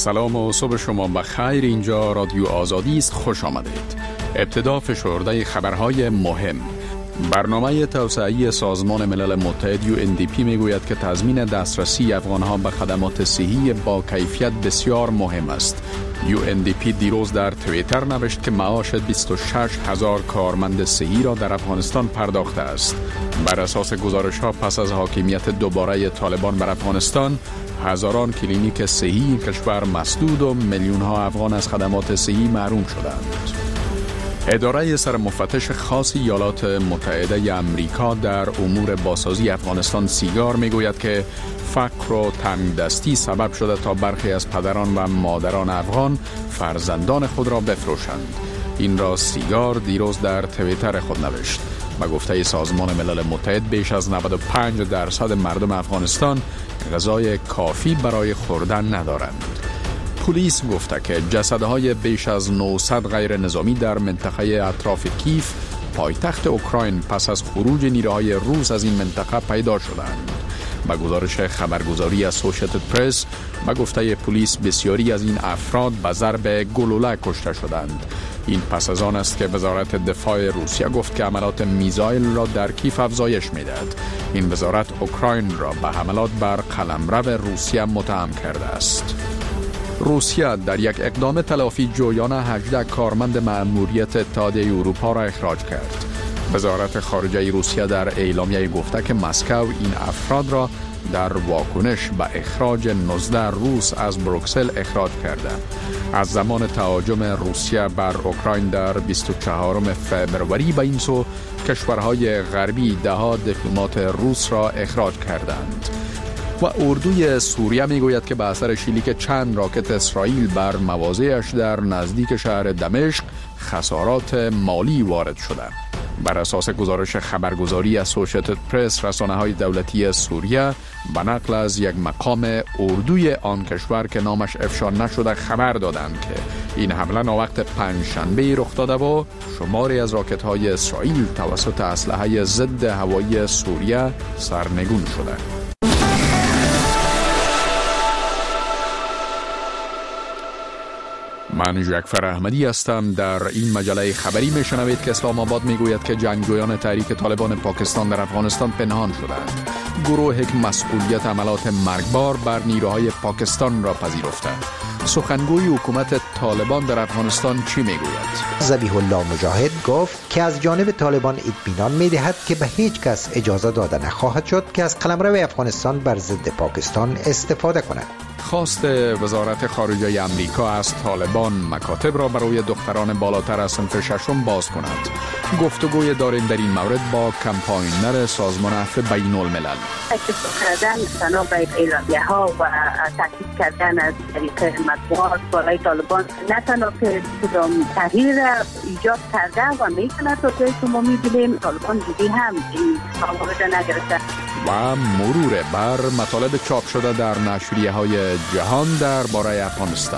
سلام و صبح شما بخیر. اینجا رادیو آزادی است. خوش آمدید. ابتدا فشرده خبرهای مهم. برنامه توسعه‌ای سازمان ملل متحد UNDP میگوید که تضمین دسترسی افغانها به خدمات صحی با کیفیت بسیار مهم است. UNDP دیروز در توییتر نوشت که معاش 26,000 کارمند صحی را در افغانستان پرداخته است. بر اساس گزارش‌ها پس از حاکمیت دوباره طالبان بر افغانستان، هزاران کلینیک صحی کشور مسدود و میلیون‌ها افغان از خدمات صحی محروم شدند. اداره سرمفتش خاص ایالات متحده آمریکا در امور بازسازی افغانستان سیگار میگوید که فقر و تنگدستی سبب شده تا برخی از پدران و مادران افغان فرزندان خود را بفروشند. این را سیگار دیروز در توییتر خود نوشت. به گفته سازمان ملل متحد بیش از 95% مردم افغانستان غذای کافی برای خوردن ندارند. پلیس گفته که جسدهای بیش از 900 غیر نظامی در منطقه اطراف کیف پایتخت اوکراین پس از خروج نیروهای روس از این منطقه پیدا شدند. با گزارش خبرگزاری اسوسییتد پرس، با گفته پلیس بسیاری از این افراد به ضرب گلوله کشته شدند. این پس از آن است که وزارت دفاع روسیه گفت که حملات میزایل را در کیف افزایش می‌دهد. این وزارت اوکراین را به حملات بر قلمرو روسیه متهم کرده است. روسیه در یک اقدام تلافی جویانه 18 کارمند مأموریت اتحادیه اروپا را اخراج کرد. وزارت خارجه روسیه در اعلامیه گفته که مسکو این افراد را در واکنش به اخراج 19 روس از بروکسل اخراج کرده. از زمان تهاجم روسیه بر اوکراین در 24 فبروری به این سو کشورهای غربی ده‌ها دیپلمات روس را اخراج کردند. و اردوی سوریه میگوید که به اثر شلیک چند راکت اسرائیل بر مواضعش در نزدیک شهر دمشق خسارات مالی وارد شده. بر اساس گزارش خبرگزاری اسوسییتد پرس، رسانه‌های دولتی سوریه به نقل از یک مقام اردوی آن کشور که نامش افشا نشده خبر دادند که این حمله ناوقت پنجشنبه رخ داده و شماری از راکت‌های اسرائیل توسط اسلحه ضد هوایی سوریه سرنگون شده. من جعفر احمدی هستم. در این مجله خبری میشنوید که اسلام آباد میگوید که جنگجویان تحریک طالبان پاکستان در افغانستان پنهان شدند. گروهی که مسئولیت عملات مرگبار بر نیروهای پاکستان را پذیرفته. سخنگوی حکومت طالبان در افغانستان چی میگوید؟ ذبیح الله مجاهد گفت که از جانب طالبان اطمینان میدهد که به هیچ کس اجازه داده نخواهد شد که از قلمرو افغانستان بر ضد پاکستان استفاده کند. خواست وزارت خارجه آمریکا از طالبان مکاتب را برای دختران بالاتر از صنف ششم باز کند. گفتگوی داریم در این مورد با کمپاینر سازمان عفو بین الملل. تشویق کردن بنا به اعلامیه ها و تاکید کردن از طریق مطبوعات برای طالبان نه تنها که تغییر ایجاد کرده و میتونه تا جایی که ما میبینیم طالبان جدی هم این موارد نگرفته. و مرور بر مطالب چاپ شده در نشریه های جهان درباره افغانستان.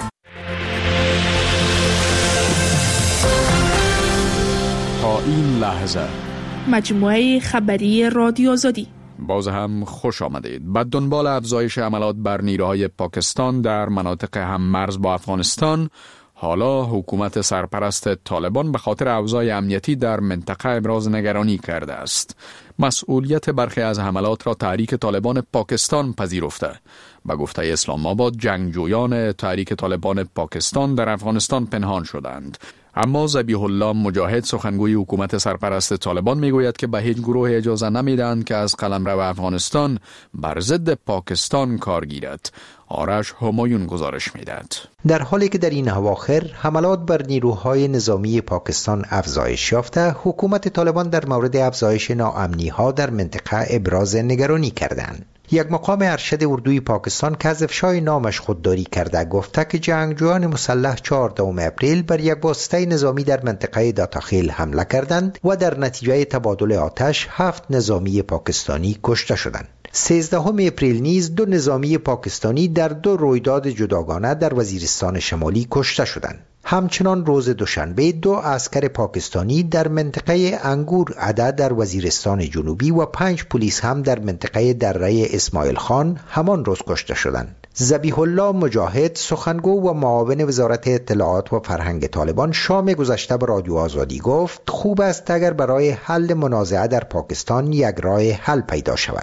تا این لحظه مجموعه خبری رادیو آزادی. باز هم خوش آمدید. به دنبال افزایش حملات بر نیروهای پاکستان در مناطق هم مرز با افغانستان، حالا حکومت سرپرست طالبان به خاطر اوضاع امنیتی در منطقه ابراز نگرانی کرده است. مسئولیت برخی از حملات را تحریک طالبان پاکستان پذیرفته. به گفته اسلام آباد، جنگجویان تحریک طالبان پاکستان در افغانستان پنهان شدند. اما ذبیح الله مجاهد، سخنگوی حکومت سرپرست طالبان، میگوید که به هیچ گروه اجازه نمیدهند که از قلمرو افغانستان بر ضد پاکستان کار گیرد. آرش همایون گزارش میدهد. در حالی که در این اواخر حملات بر نیروهای نظامی پاکستان افزایش یافته، حکومت طالبان در مورد افزایش ناامنی‌ها در منطقه ابراز نگرانی کردند. یک مقام ارشد اردوی پاکستان که از افشای نامش خودداری کرده گفته که جنگجویان مسلح 14 اپریل بر یک واسطه نظامی در منطقه داتاخیل حمله کردند و در نتیجه تبادل آتش 7 نظامی پاکستانی کشته شدند. 13 اپریل نیز 2 نظامی پاکستانی در 2 رویداد جداگانه در وزیرستان شمالی کشته شدند. همچنان روز دوشنبه 2 عسکر پاکستانی در منطقه انگور عده در وزیرستان جنوبی و 5 پلیس هم در منطقه دره اسماعیل خان همان روز کشته شدند. ذبیح الله مجاهد، سخنگو و معاون وزارت اطلاعات و فرهنگ طالبان، شام گذشته به رادیو آزادی گفت خوب است اگر برای حل منازعه در پاکستان یک راه حل پیدا شود.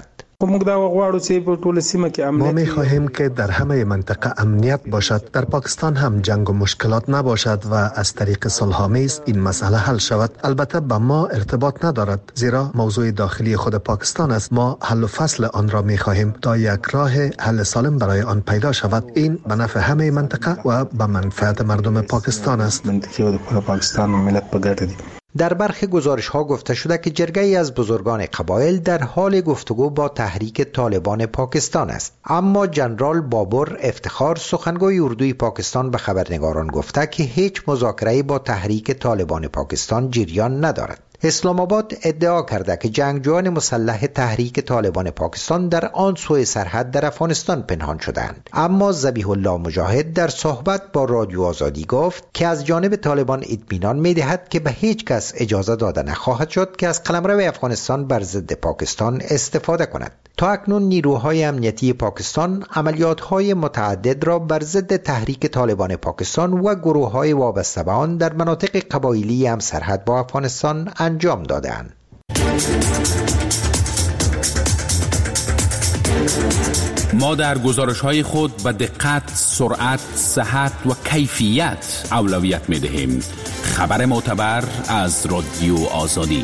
ما می خواهیم که در همه منطقه امنیت باشد، در پاکستان هم جنگ و مشکلات نباشد و از طریق صلح‌آمیز این مسئله حل شود. البته به ما ارتباط ندارد، زیرا موضوع داخلی خود پاکستان است. ما حل و فصل آن را می خواهیم تا یک راه حل سالم برای آن پیدا شود. این به نفع همه منطقه و به منفعت مردم پاکستان است. در برخی گزارش‌ها گفته شده که جرگه‌ای از بزرگان قبایل در حال گفتگو با تحریک طالبان پاکستان است، اما جنرال بابر افتخار، سخنگوی اردوی پاکستان، به خبرنگاران گفته که هیچ مذاکره‌ای با تحریک طالبان پاکستان جریان ندارد. اسلام آباد ادعا کرده که جنگجویان مسلح تحریک طالبان پاکستان در آن سوی سرحد در افغانستان پنهان شدند، اما ذبیح الله مجاهد در صحبت با رادیو آزادی گفت که از جانب طالبان اطمینان می‌دهد که به هیچ کس اجازه داده نخواهد شد که از قلمرو افغانستان بر ضد پاکستان استفاده کند. تا اکنون نیروهای امنیتی پاکستان عملیات‌های متعدد را بر ضد تحریک طالبان پاکستان و گروه‌های وابسته به آن در مناطق قبایلی همسرحد با افغانستان انجام داده‌اند. ما در گزارش‌های خود به دقت، سرعت، صحت و کیفیت اولویت می‌دهیم. خبر معتبر از رادیو آزادی.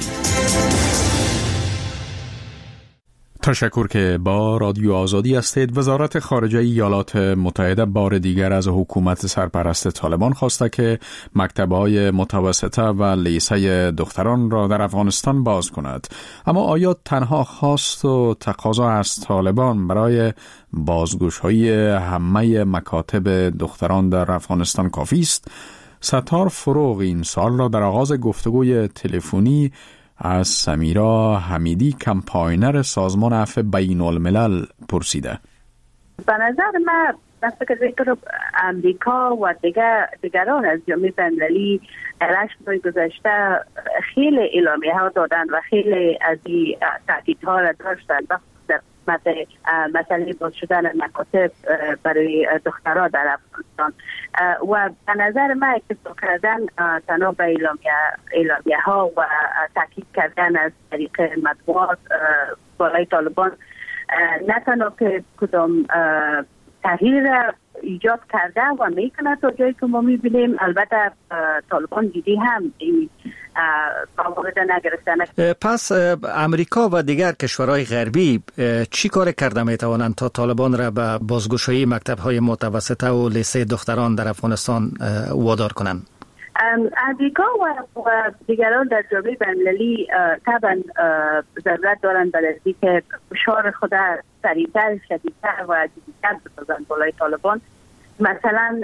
تشکر که با رادیو آزادی هستید. وزارت خارجه ایالات متحده بار دیگر از حکومت سرپرست طالبان خواسته که مکتب‌های متوسطه و لیسه دختران را در افغانستان باز کند. اما آیا تنها خواست و تقاضا از طالبان برای بازگشایی همه مکاتب دختران در افغانستان کافی است؟ ستار فروغ این سال را در آغاز گفتگوی تلفنی از سمیرا حمیدی، کمپاینر سازمان عفو بین الملل، پرسیده. به نظر من فکر امریکا و دیگران از جامعه بین‌المللی در 8 ماه گذشته خیلی اعلامیه ها دادن و خیلی از این تاکیدها را داشتن در مسئله باز شدن مکاتب برای دخترها در افغانستان و به نظر من اکتفا کردن تنها به اعلامیه ها و تاکید کردن از طریق مطبوعات بالای طالبان نه تنها که کدام تغییر ایجاد کرده و میکنه تا جایی که ما میبینیم. البته طالبان دیدی هم این موارد نگرفتن. پس امریکا و دیگر کشورهای غربی چی کار کرده میتوانند تا طالبان را به بازگشایی مکتب‌های متوسطه و لیسه دختران در افغانستان وادار کنند؟ امریکا و دیگران در جامعه بین‌المللی طبعا ضرورت دارند برای اینکه فشار خود سریعتر، شدیدتر و جدی‌تر بسازند بالای طالبان. مثلا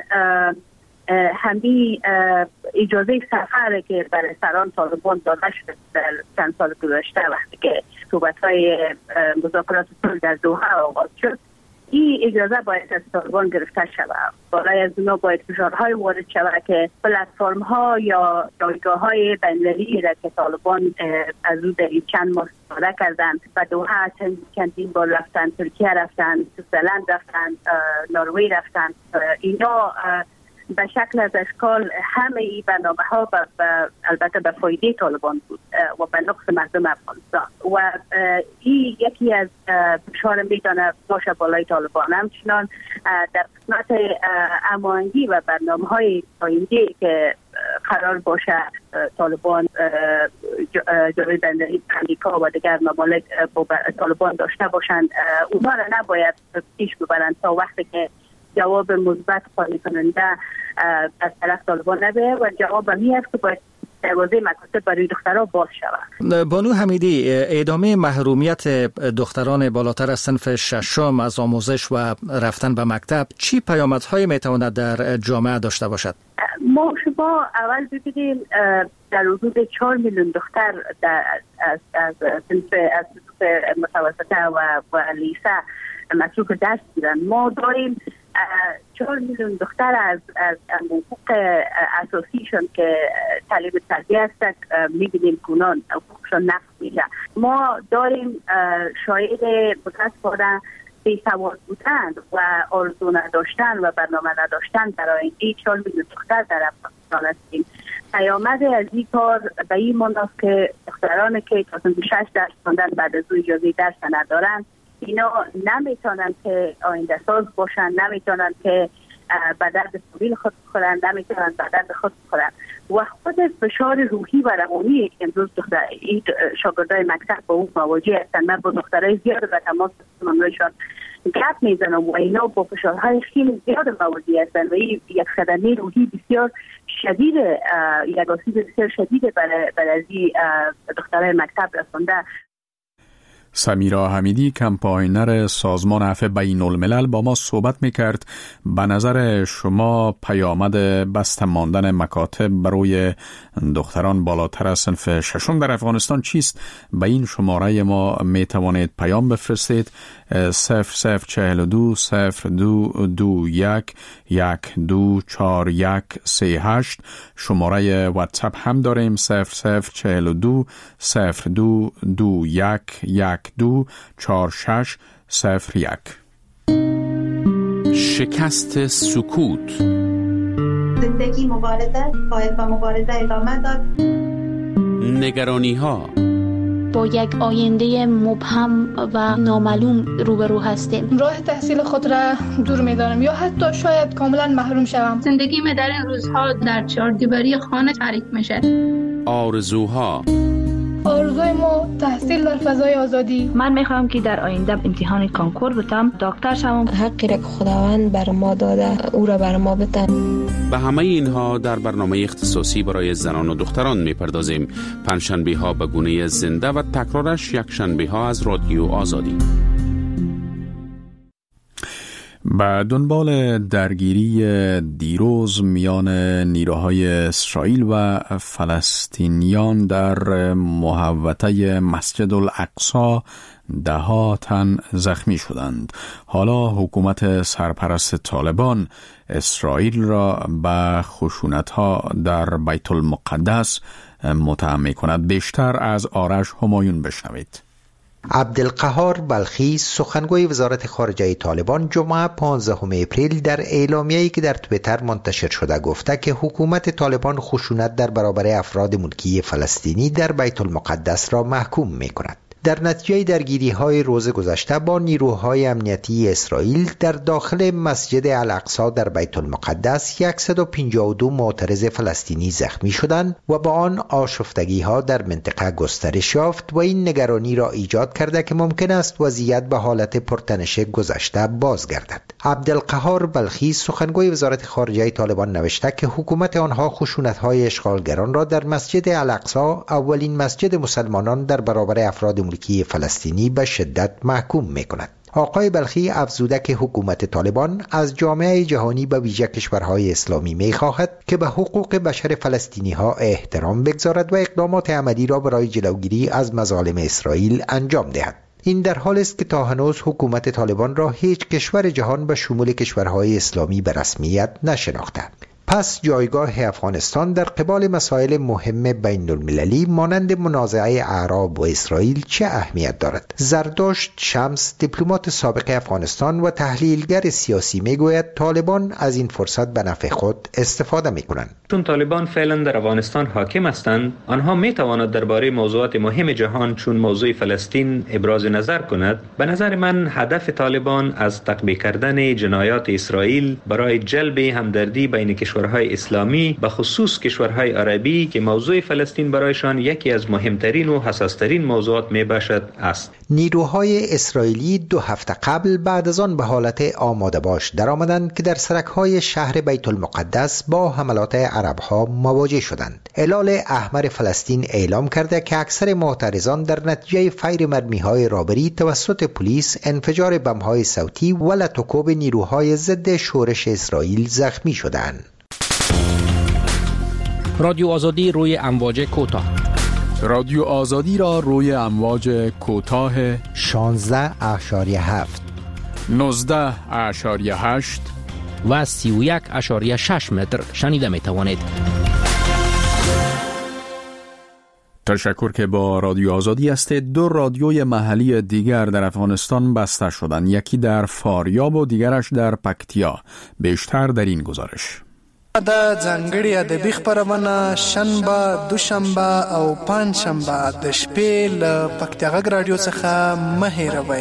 همین اجازه سفر که برای سران طالبان داده شد در چند سال گذشته وقتی که صحبت‌های مذاکرات صلح در دوحه آغاز شد، این اجازه باید از طالبان گرفته شود. بالای از اونا باید فشارهای وارد شود که پلتفرم ها یا جایگاه های بین‌المللی را که طالبان از او در چند ماه استفاده کردن و دوحه چندین بار رفتن، ترکیه رفتن، سوئیسلند رفتن، نروژ رفتن، اینا به شکل از اشکال همه این برنامه ها البته به فایده طالبان بود و به نقص مردم افغانستان و این یکی از فشار میتونه باشه بالای طالبان. همچنان در قسمت امانگی و برنامه های آینده که قرار باشه طالبان جامعه بین‌المللی امریکا و دیگر ممالک طالبان داشته باشند، اونها را نباید پیش ببرند تا وقتی که جواب مثبت قانع کننده از طرف طالبان نبه و جواب می است که باید دروازه مکاتب برای دخترها باز شود. بانو حمیدی، ادامه محرومیت دختران بالاتر از صنف ششم از آموزش و رفتن به مکتب چی پیامدهایی میتواند در جامعه داشته باشد؟ ما شما اول ببینیم در حدود 4 میلیون دختر از صنف متوسطه و لیسه مصروف درس گیرند. ما داریم 4 میلیون دختر از حقوق اساسیشون که تعلیم تربیه هستند میبینیم که اونان حقوقشون نقض میشه. ما داریم شاید متاسفانه بی‌سواد بودن و آرزو نداشتن و برنامه نداشتن در آینده 4 میلیون دختر در افغانستان هستیم. پیامد از این کار به این مناست که دخترانی که تا 6 درس خواندن بعد از او اجازه درس ندارن، اینا نمیتونن که آینده ساز باشن، نمیتونن که به درد فامیل خود بخورن، نمیتونن به درد خود بخورن و خود فشار روحی و روانی که امروز این شاگردای مکتب با اون مواجه هستن. من با دخترای زیاد به تماس منشان گپ میزنم و اینا با فشارهای خیلی زیاد مواجه هستن و این یک صدمه روحی بسیار شدید، یک آسیب بسیار شدید برای دخترای مکتب رسانده. سمیرا حمیدی کمپاینر سازمان عفو بین الملل با ما صحبت میکرد. به نظر شما پیامد بسته ماندن مکاتب برای دختران بالاتر از صنف 6 در افغانستان چیست؟ به این شماره ما میتوانید پیام بفرستید 0042 0221 124138. شماره واتساپ هم داریم 0042 0221 124601. شکست سکوت. زندگی مبارزه باید به مبارزه ادامه داد. نگرانی ها. با یک آینده مبهم و نامعلوم روبرو هستیم. راه تحصیل خود را دور می‌دانم یا حتی شاید کاملا محروم شوم. زندگی من در این روزها در چهاردیواری خانه تعریف میشه. آرزوها. آرزوی ما تحصیل در فضای آزادی. من میخوام که در آینده امتحان کانکور بتم، دکتر شوم. حقی را که خداوند بر ما داده او را بر ما بتن. به همه اینها در برنامه اختصاصی برای زنان و دختران میپردازیم. پنجشنبه ها به گونه زنده و تکرارش یک شنبه ها از رادیو آزادی. به دنبال درگیری دیروز میان نیروهای اسرائیل و فلسطینیان در محوطه مسجد الاقصی 10 تن زخمی شدند. حالا حکومت سرپرست طالبان اسرائیل را به خشونت‌ها در بیت المقدس متهم می‌کند. بیشتر از آرش همایون بشنوید. عبدالقهار بلخی سخنگوی وزارت خارجه طالبان جمعه 15 اپریل در اعلامیه‌ای که در توییتر منتشر شده گفته که حکومت طالبان خشونت در برابر افراد ملکی فلسطینی در بیت المقدس را محکوم می‌کند. در نتیجه درگیری‌های روز گذشته با نیروهای امنیتی اسرائیل در داخل مسجد الاقصی در بیت المقدس 152 معترض فلسطینی زخمی شدند و با آن آشفتگی‌ها در منطقه گسترش یافت و این نگرانی را ایجاد کرده که ممکن است وضعیت به حالت پرتنش گذشته بازگردد. عبدالقهار بلخی سخنگوی وزارت خارجه طالبان نوشته که حکومت آنها خشونت‌های اشغالگران را در مسجد الاقصی، اولین مسجد مسلمانان در برابر افراد ملکی فلسطینی، به شدت محکوم می‌کند. آقای بلخی افزوده که حکومت طالبان از جامعه جهانی به ویژه کشورهای اسلامی می‌خواهد که به حقوق بشر فلسطینی‌ها احترام بگذارد و اقدامات عملی را برای جلوگیری از مظالم اسرائیل انجام دهد. این در حال است که تا هنوز حکومت طالبان را هیچ کشور جهان به شمول کشورهای اسلامی به رسمیت نشناخته. پس جایگاه افغانستان در قبال مسائل مهم بین المللی مانند منازعه اعراب و اسرائیل چه اهمیت دارد؟ زرداشت شمس، دیپلمات سابق افغانستان و تحلیلگر سیاسی، میگوید طالبان از این فرصت به نفع خود استفاده میکنند. چون طالبان فعلا در افغانستان حاکم هستند، آنها میتواند درباره موضوعات مهم جهان چون موضوع فلسطین ابراز نظر کند. به نظر من هدف طالبان از تقویت کردن جنایات اسرائیل برای جلب همدردی بین کشورهای اسلامی به خصوص کشورهای عربی که موضوع فلسطین برایشان یکی از مهمترین و حساس‌ترین موضوعات میباشد است. نیروهای اسرائیلی 2 هفته قبل بعد از آن به حالت آماده باش درآمدند که در سرک‌های شهر بیت المقدس با حملات عرب‌ها مواجه شدند. هلال احمر فلسطین اعلام کرده که اکثر معترضان در نتیجه فیر مرمی‌های رابری توسط پلیس، انفجار بمب‌های صوتی و لطوکوب نیروهای ضد شورش اسرائیل زخمی شدند. رادیو آزادی روی امواج کوتاه. رادیو آزادی را روی امواج کوتاه 16.7 19.8 و 31.6 متر شنیده می توانید. تشکر که با رادیو آزادی هستید. 2 رادیوی محلی دیگر در افغانستان بسته شدند، یکی در فاریاب و دیگرش در پکتیا. بیشتر در این گزارش. د ځانګړي ادبي خپرونه شنبه، دوشنبه او پنجشنبه د شپې له پکتیا غږ رادیو څخه مه هېروئ.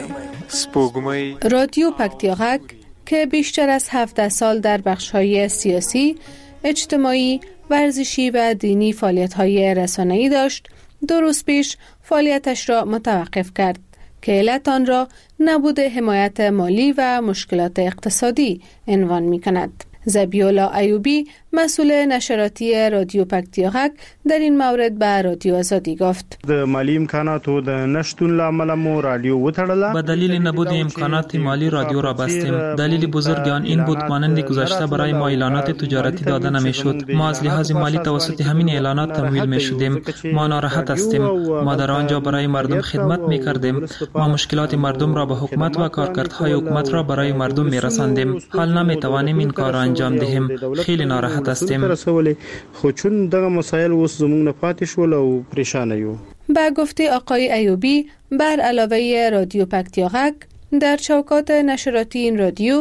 سپوږمۍ رادیو پکتیا غږ که بیشتر از 17 سال در بخش‌های سیاسی، اجتماعی، ورزشی و دینی فعالیت‌های رسانه‌ای داشت، 2 روز پیش فعالیتش را متوقف کرد که علت آن را نبود حمایت مالی و مشکلات اقتصادی عنوان می‌کند. ذبیح‌الله ایوبی مسئول نشراتی رادیو پکتیا غږ در این مورد به رادیو آزادی گفت: د مالی امکاناتو د نشتون لامل مو رادیو وتړله. به دلیل نبود امکانات مالی رادیو را بستیم. دلیل بزرگ آن این بود مانند گذشته برای ما اعلانات تجارتی داده نمیشد. ما از لحاظ مالی توسط همین اعلانات تمویل میشدیم. ما ناراحت هستیم. ما در آنجا برای مردم خدمت میکردیم. ما مشکلات مردم را به حکومت و کارکردهای حکومت را برای مردم میرساندیم. حال نمیتوانیم این کار را انجام دهیم. خیلی ناراحت هستیم. خو چون دغه مسائل اوس زموږ نه پاتې شول او پریشان یو. با گفته آقای ایوبی، بر علاوه رادیو پکتیا غږ، در چوکات نشراتی این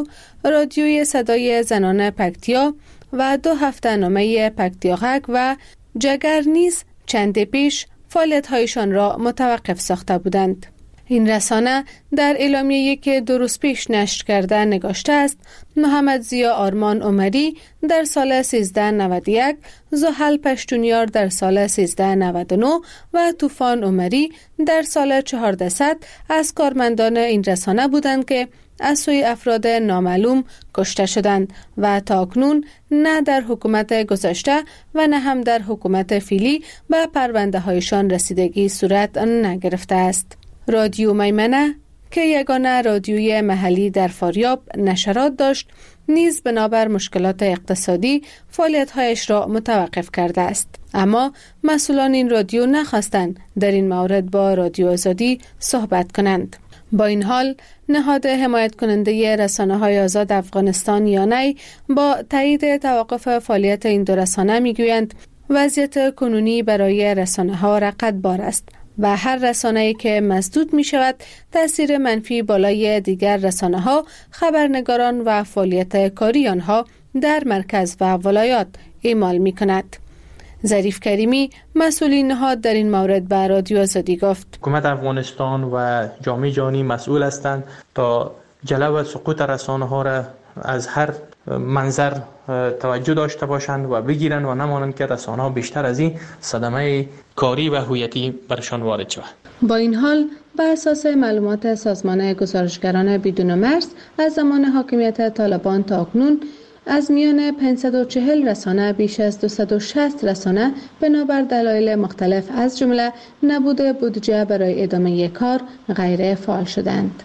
رادیوی صدای زنان پکتیا و 2 هفته‌نامه پکتیا غږ و جگر نیز چند پیش فعالیت‌هایشان را متوقف ساخته بودند. این رسانه در اعلامیه‌ای که 2 روز پیش نشر کرده نگاشته است: محمد ضیا آرمان عمری در سال 1391، زحل پشتونیار در سال 1399 و طوفان عمری در سال 1400 از کارمندان این رسانه بودند که از سوی افراد نامعلوم کشته شدند و تاکنون نه در حکومت گذشته و نه هم در حکومت فعلی به پرونده هایشان رسیدگی صورت نگرفته است. رادیو میمنه که یگانه رادیوی محلی در فاریاب نشرات داشت، نیز بنابر مشکلات اقتصادی فعالیت‌هایش را متوقف کرده است. اما مسئولان این رادیو نخواستند در این مورد با رادیو آزادی صحبت کنند. با این حال نهاد حمایت کننده رسانه‌های آزاد افغانستان یانای با تایید توقف فعالیت این 2 رسانه میگویند وضعیت کنونی برای رسانه‌ها رقتبار است و هر رسانه‌ای که مسدود می شود تأثیر منفی بالای دیگر رسانه‌ها، خبرنگاران و فعالیت کاری آنها در مرکز و ولایات اعمال می کند. ظریف کریمی مسئولین نهاد در این مورد به رادیو آزادی گفت: حکومت افغانستان و جامعه جهانی مسئول هستند تا جلو سقوط رسانه‌ها را از هر منظر توجه داشته باشند و بگیرند و نمانند که رسانه‌ها بیشتر از این صدمه کاری و هویتی برشان وارد شود. با این حال بر اساس معلومات سازمان گزارشگران بدون مرز از زمان حاکمیت طالبان تا اکنون از میان 540 رسانه بیش از 260 رسانه بنابر دلایل مختلف از جمله نبود بودجه برای ادامه کار غیر فعال شدند.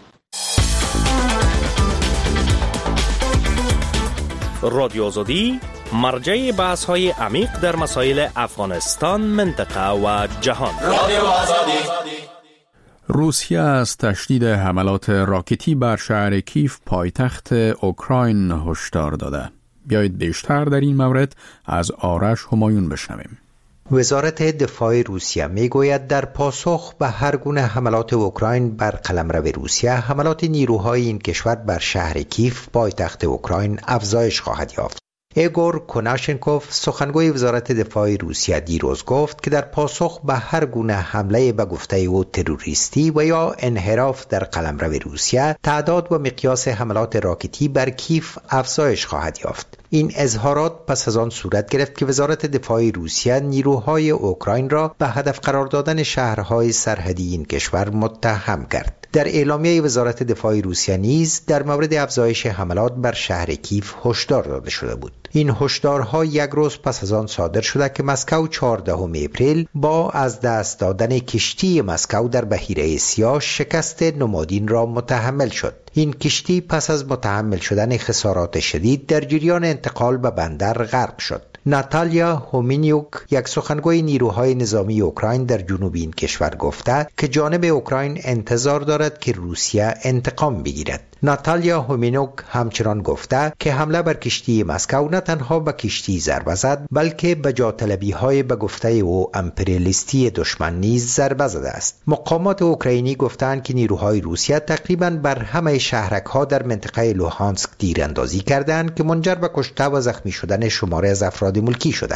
رادیو آزادی مرجع بحث‌های عمیق در مسائل افغانستان، منطقه و جهان. رادیو آزادی. روسیه از تشدید حملات راکتی بر شهر کیف پایتخت اوکراین هشدار داده. بیایید بیشتر در این مورد از آرش همایون بشنویم. وزارت دفاع روسیه میگوید در پاسخ به هر گونه حملات اوکراین بر قلمرو روسیه، حملات نیروهای این کشور بر شهر کیف پایتخت اوکراین افزایش خواهد یافت. ایگور کناشنکوف سخنگوی وزارت دفاع روسیه دیروز گفت که در پاسخ به هر گونه حمله به گفته او تروریستی و یا انحراف در قلمرو روسیه، تعداد و مقیاس حملات راکتی بر کیف افزایش خواهد یافت. این اظهارات پس از آن صورت گرفت که وزارت دفاع روسیه نیروهای اوکراین را به هدف قرار دادن شهرهای سرحدی این کشور متهم کرد. در اعلامیه وزارت دفاع روسیه نیز در مورد افزایش حملات بر شهر کیف هشدار داده شده بود. این هشدارها یک روز پس از آن صادر شده که مسکو 14 اپریل با از دست دادن کشتی مسکو در بحیره سیاه شکست نمادین را متحمل شد. این کشتی پس از متحمل شدن خسارات شدید در جریان انتقال به بندر غرق شد. ناتالیا هومینیوک، یک سخنگوی نیروهای نظامی اوکراین در جنوب این کشور، گفته که جانب اوکراین انتظار دارد که روسیه انتقام بگیرد. ناتالیا هومینوک همچنان گفته که حمله بر کشتی مسکو نه تنها به کشتی ضربه زد بلکه به جا طلبی های به گفته او امپریالیستی دشمن نیز ضربه زده است. مقامات اوکراینی گفتند که نیروهای روسیه تقریبا بر همه شهرک ها در منطقه لوهانسک تیراندازی کردند که منجر به کشته و زخمی شدن شماری از افراد ملکی شده.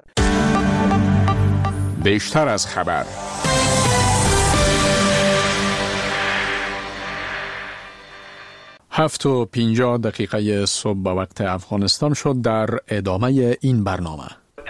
بیشتر از خبر 7:50 صبح به وقت افغانستان شد. در ادامه این برنامه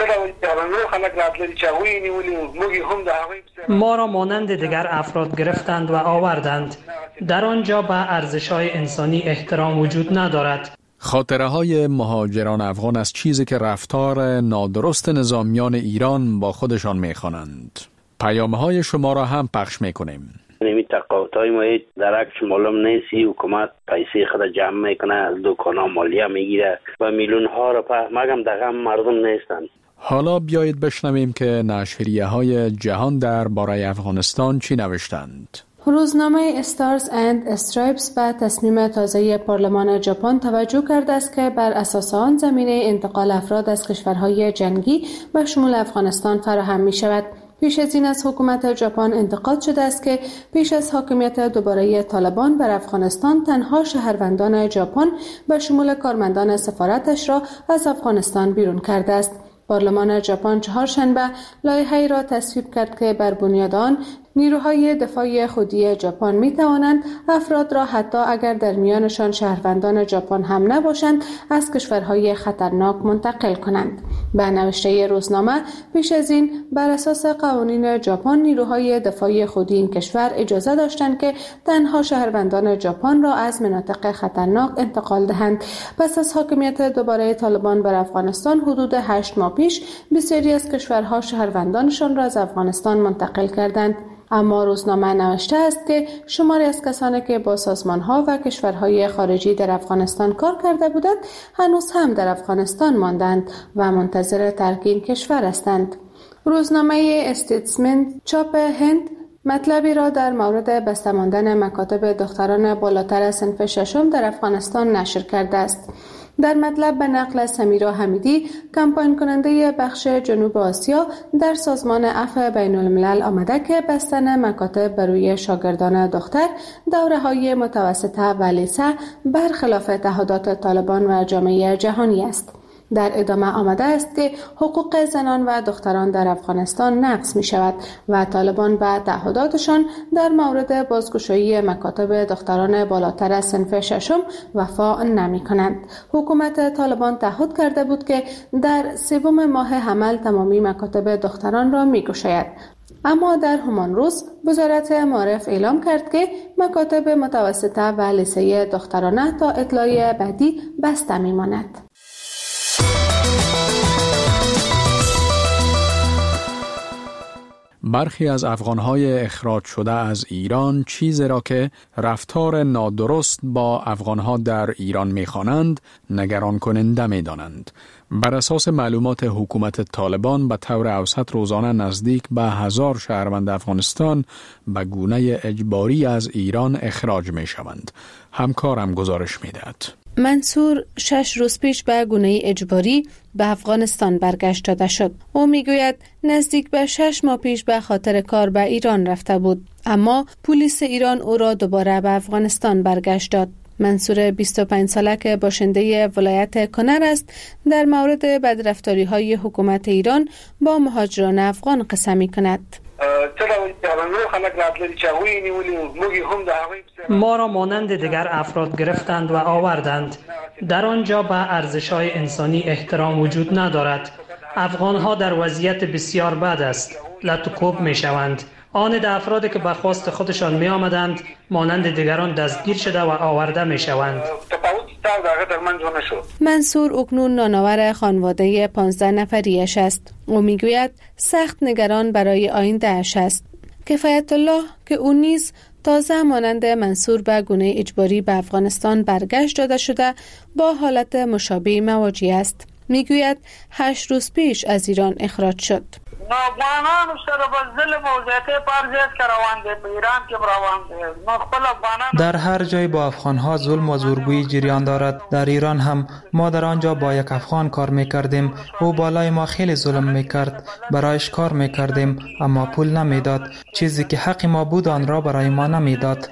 ما را مانند دیگر افراد گرفتند و آوردند. در آنجا به ارزش‌های انسانی احترام وجود ندارد. خاطره های مهاجران افغان از چیزی که رفتار نادرست نظامیان ایران با خودشان می‌خوانند. پیام‌های شما را هم پخش می‌کنیم. نمی تقاطعی ما درکش معلوم نیستی. حکومت پیسه خود جمع میکنه، از دکانا مالیه میگیره و میلیون ها را مگم دقیقا مردم نیستن. حالا بیایید بشنویم که نشریه های جهان در باره افغانستان چی نوشتند. روزنامه استارز اند استرایپس به تصمیم تازه پارلمان ژاپن توجه کرده است که بر اساس آن زمینه انتقال افراد از کشورهای جنگی به شمول افغانستان فراهم می شود. پیش از این از حکومت ژاپن انتقاد شده است که پیش از حاکمیت دوباره طالبان بر افغانستان تنها شهروندان ژاپن به شمول کارمندان سفارتش را از افغانستان بیرون کرده است. پارلمان ژاپن چهارشنبه لایحه‌ای را تصویب کرد که بر بنیاد آن نیروهای دفاعی خودی ژاپن می توانند افراد را حتی اگر در میانشان شهروندان ژاپن هم نباشند از کشورهای خطرناک منتقل کنند. به نوشته روزنامه پیش از این بر اساس قوانین ژاپن نیروهای دفاعی خودی این کشور اجازه داشتند که تنها شهروندان ژاپن را از مناطق خطرناک انتقال دهند. پس از حاکمیت دوباره طالبان بر افغانستان حدود 8 ماه پیش بسیاری از کشورها شهروندانشان را از افغانستان منتقل کردند. اما روزنامه نوشته است که شماری از کسانی که با سازمان‌ها و کشورهای خارجی در افغانستان کار کرده بودند هنوز هم در افغانستان ماندند و منتظر ترک این کشور هستند. روزنامه استیتسمنت چاپ هند مطلبی را در مورد بسته ماندن مکاتب دختران بالاتر صنف ششم در افغانستان نشر کرده است. در مطلب به نقل سمیرا حمیدی، کمپاین کننده بخش جنوب آسیا در سازمان عفو بین الملل آمده که بستن مکاتب برای شاگردان دختر دوره‌های متوسطه و لیسه برخلاف تعهدات طالبان و جامعه جهانی است. در ادامه آمده است که حقوق زنان و دختران در افغانستان نقض می شود و طالبان به تعهداتشان در مورد بازگشایی مکاتب دختران بالاتر از صنف ششم وفا نمی کنند. حکومت طالبان تعهد کرده بود که در 3 ماه حمل تمامی مکاتب دختران را می گشاید. اما در همان روز وزارت معارف اعلام کرد که مکاتب متوسطه و لیسه دخترانه تا اطلاع بعدی بسته می ماند. برخی از افغان‌های اخراج شده از ایران چیزی را که رفتار نادرست با افغان‌ها در ایران می‌خوانند نگران کننده می‌دانند. بر اساس معلومات حکومت طالبان به طور اوسط روزانه نزدیک به 1000 شهروند افغانستان به گونه اجباری از ایران اخراج می‌شوند. همکارم گزارش می‌دهد. منصور 6 روز پیش به گونه اجباری به افغانستان برگشت داده شد. او میگوید نزدیک به 6 ماه پیش به خاطر کار به ایران رفته بود، اما پلیس ایران او را دوباره به افغانستان برگشت داد. منصور 25 ساله که باشنده ولایت کنر است در مورد بدرفتاری‌های حکومت ایران با مهاجران افغان قصه می‌کند. ما را مانند دیگر افراد گرفتند و آوردند. در آنجا به ارزش‌های انسانی احترام وجود ندارد. افغان‌ها در وضعیت بسیار بد است. لطوکوب می‌شوند. آن افرادی که به خواست خودشان می آمدند مانند دیگران دستگیر شده و آورده می شوند. منصور اکنون نانآور خانواده 15 نفریش است. او می گوید سخت نگران برای آینده اش است. کفایت الله که او نیز تازه مانند منصور به گونه اجباری به افغانستان برگشت داده شده با حالت مشابه مواجه است. می گوید 8 روز پیش از ایران اخراج شد. نو افغانانو سره به ظلم او زیاتی پر زیات روان دی، په ایران کې روان دی. نو خپل افغانان در هر جای با افغانها ظلم و زورگویی جریان دارد. در ایران هم ما در آنجا با یک افغان کار میکردیم. او بالای ما خیلی ظلم میکرد. برایش کار میکردیم اما پول نمیداد. چیزی که حق ما بود آن را برای ما نمیداد.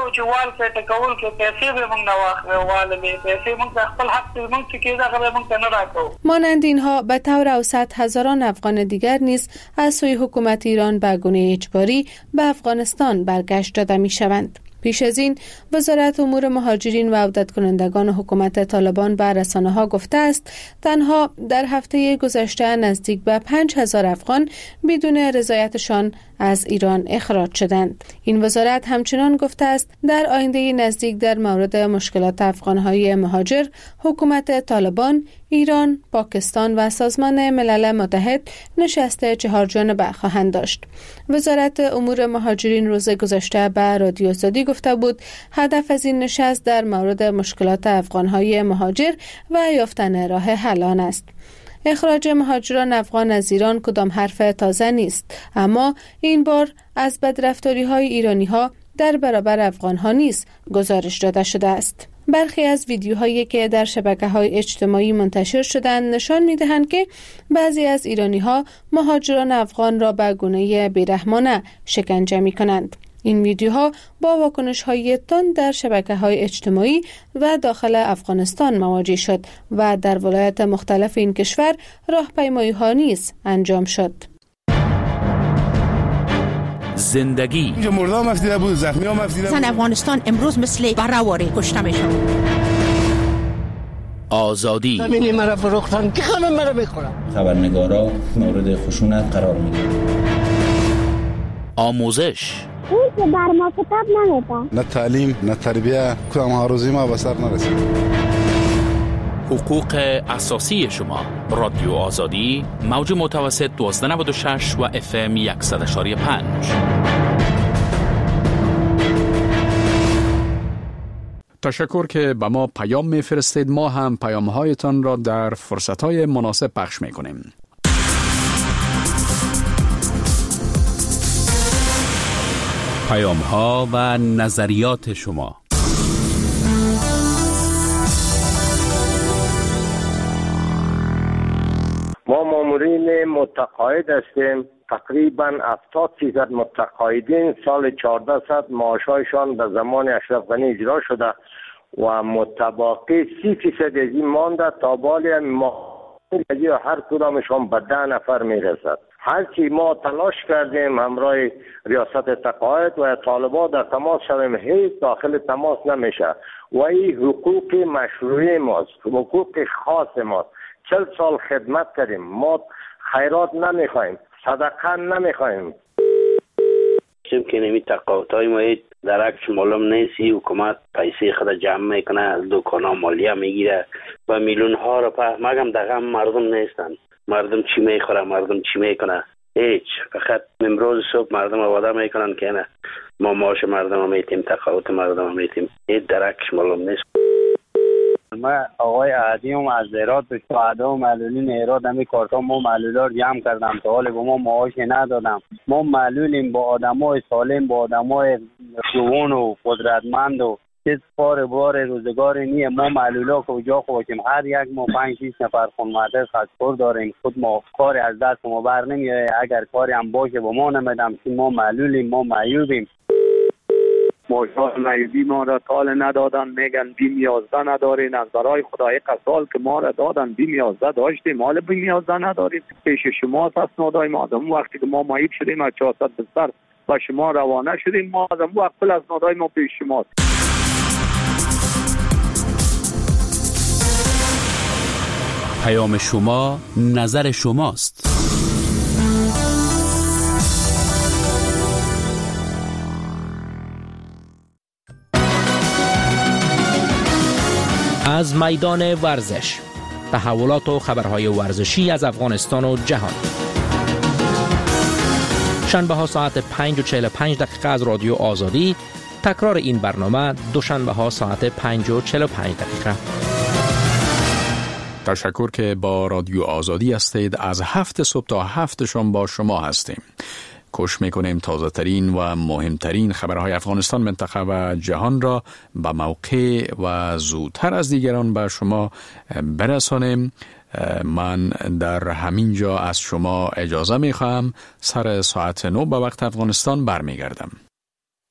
مانند اینها به طور اوسط هزاران افغان دیگر نیز از سوی حکومت ایران به گونه اجباری به افغانستان برگشت داده می شوند. پیش از این وزارت امور مهاجرین و عودت کنندگان حکومت طالبان به رسانه‌ها گفته است تنها در هفته گذشته نزدیک به 5000 افغان بدون رضایتشان از ایران اخراج شدند. این وزارت همچنان گفته است در آینده نزدیک در مورد مشکلات افغان‌های مهاجر حکومت طالبان، ایران، پاکستان و سازمان ملل متحد نشست 4 جانبه خواهند داشت. وزارت امور مهاجرین روز گذشته به رادیو آزادی گفته بود هدف از این نشست در مورد مشکلات افغان‌های مهاجر و یافتن راه حل آن است. اخراج مهاجران افغان از ایران کدام حرف تازه نیست، اما این بار از بدرفتاری‌های ایرانی‌ها در برابر افغان‌ها نیز گزارش داده شده است. برخی از ویدیوهایی که در شبکه‌های اجتماعی منتشر شدند نشان می‌دهند که بعضی از ایرانی‌ها مهاجران افغان را به گونه بی‌رحمانه شکنجه می‌کنند. این ویدیوها با واکنش‌های تند در شبکه‌های اجتماعی و داخل افغانستان مواجه شد و در ولایات مختلف این کشور راهپیمایی‌ها نیز انجام شد. زندگی اینجا مردم افتیده بود، زخمی هم افتیده بود. زن افغانستان امروز مثل برهواری کشته میشن. آزادی زمینی مرا فروختن که خانم مرا بخورم. خبرنگارا مورد خشونت قرار میگیرن. آموزش اون که بر ما کتاب نمیده. نه تعلیم نه تربیه، کدام آرزوی ما به سر نرسید. حقوق اساسی شما. رادیو آزادی موج متوسط 1296 و FM 100.5. تشکر که به ما پیام میفرستید. ما هم پیام‌هایتان را در فرصت‌های مناسب پخش می‌کنیم. پیام‌ها و نظریات شما. ما مامورین متقاعد هستیم. تقریبا 70% متقاعدین سال 1400 معاشایشان به زمان اشرف غنی اجرا شده و متباقی 30% از این مانده تا بالی ما هر کدامشان به 10 نفر میرسد. هرچی ما تلاش کردیم همراه ریاست تقاعد و طالبان در تماس شدیم، هیچ داخل تماس نمیشه و این حقوق مشروعی ماست، حقوق خاص ماست. 40 سال خدمت کردیم، ما خیرات نمیخوایم، صدقه نمیخوایم. چون که نمی تقاعدهای ما درکش معلوم نیستی، حکومت پیسه خود جمع میکنه، از دکانا مالیه میگیره و میلیون ها رو مگم دقیقا مردم نیستن. مردم چی میخوره، مردم چی میکنه؟ هیچ. فقط امروز صبح مردم وعده میکنن که نه ما معاش مردم هم میتیم، تقاعد مردم هم میتیم. این درکش معلوم نیست. ما آقای عادیم از ایراد تو عدا و معلولین ایراد همی کارتا ما معلولا رو جمع کردم تا حال به ما معاش ندادم. ما معلولیم، با آدمای سالم، با آدمای جوان و قدرتمند و چیز بار روزگار نیه. ما معلولا کجا خوشیم، هر یک ما 5-6 نفر خانواده خستور داریم، خود ما کار از دست ما بر نمیاد. اگر کاری هم باشه با ما نمیدم، چون ما معلولیم، ما معیوبیم. ماشاء معیوبی ما را تال ندادن، میگن بیم 11 ندارین. از برای خدای قسال که ما را دادن بیم 11 داشتیم، حالا بیم 11 نداریم. پیش شما اسنادای ما دادم. وقتی که ما معیوب شدیم از 400 بستر با شما روانه شدیم، ما از وقت پل اسنادای ما پیش شماست. پیام شما نظر شماست. از میدان ورزش، تحولات و خبرهای ورزشی از افغانستان و جهان. شنبه ها ساعت 5:45 از رادیو آزادی. تکرار این برنامه دوشنبه ها ساعت 5:45. تشکر که با رادیو آزادی هستید. از 7 صبح تا 7 شام با شما هستیم. کوشش میکنیم تازه ترین و مهمترین خبرهای افغانستان، منطقه و جهان را به موقع و زودتر از دیگران به شما برسانیم. من در همین جا از شما اجازه میخواهم. سر ساعت 9 به وقت افغانستان برمیگردم.